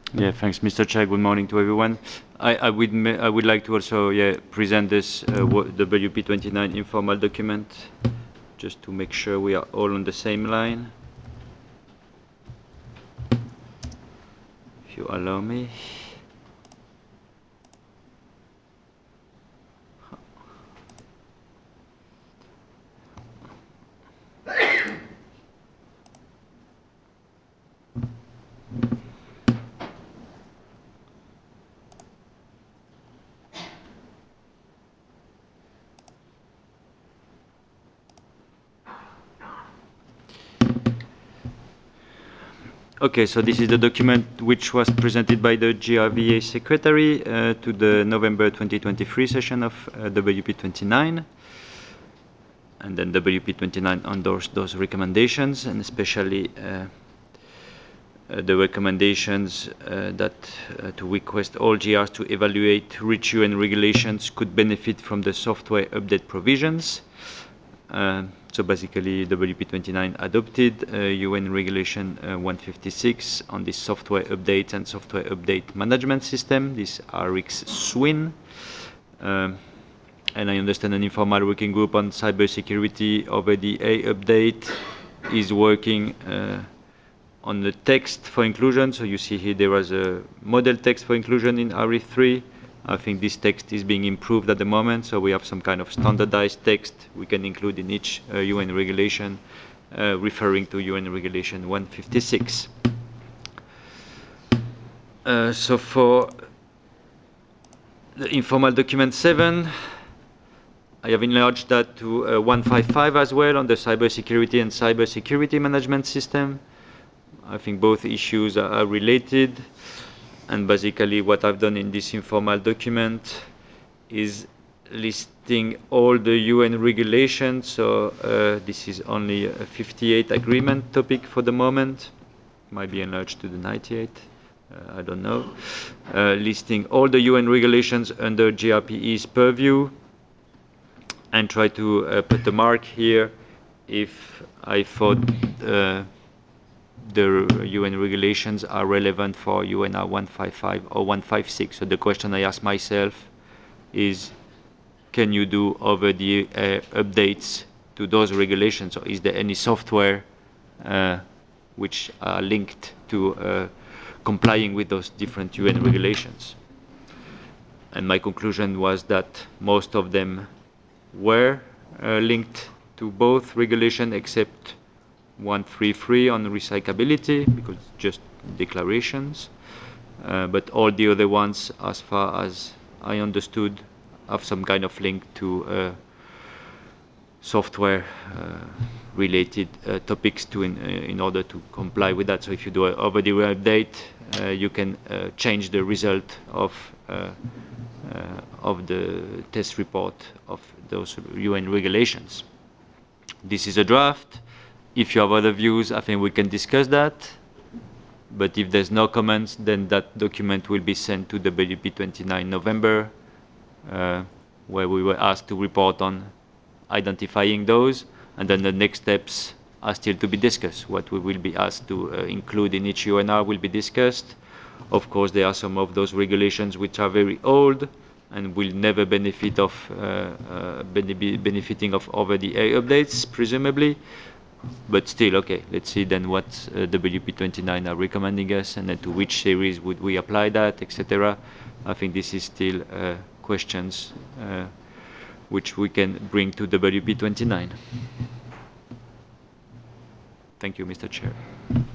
Yeah, thanks, Mr. Chair. Good morning to everyone. I would like to also present this WP29 informal document, just to make sure we are all on the same line. If you allow me. Okay, so this is the document which was presented by the GRVA Secretary to the November 2023 session of WP29. And then WP29 endorsed those recommendations, and especially the recommendations that to request all GRs to evaluate which UN regulations could benefit from the software update provisions. So basically, WP29 adopted UN Regulation 156 on this software update and software update management system, this RX SWIN. And I understand an informal working group on cybersecurity over the A update is working on the text for inclusion. So you see here there was a model text for inclusion in RE3. I think this text is being improved at the moment, so we have some kind of standardized text we can include in each UN regulation referring to UN Regulation 156. So for the informal document 7, I have enlarged that to 155 as well on the cybersecurity and cybersecurity management system. I think both issues are related, and basically what I've done in this informal document is listing all the UN regulations. So this is only a 58 agreement topic for the moment, might be enlarged to the 98. I don't know. Listing all the UN regulations under GRPE's purview, and try to put the mark here if I thought the UN regulations are relevant for UNR 155 or 156. So the question I ask myself is, can you do over the updates to those regulations? Or is there any software which are linked to complying with those different UN regulations? And my conclusion was that most of them were linked to both regulation except 133 on recyclability, because it's just declarations. But all the other ones, as far as I understood, have some kind of link to software related topics to in order to comply with that. So if you do an over the update, you can change the result of the test report of those UN regulations. This is a draft. If you have other views, I think we can discuss that. But if there's no comments, then that document will be sent to the WP29 November, where we were asked to report on identifying those, and then the next steps are still to be discussed. What we will be asked to include in each UNR will be discussed. Of course, there are some of those regulations which are very old and will never benefit of benefiting of over the A updates, presumably. But still, okay, let's see then what WP29 are recommending us, and then to which series would we apply that, etc. I think this is still questions which we can bring to WP29. Thank you, Mr. Chair.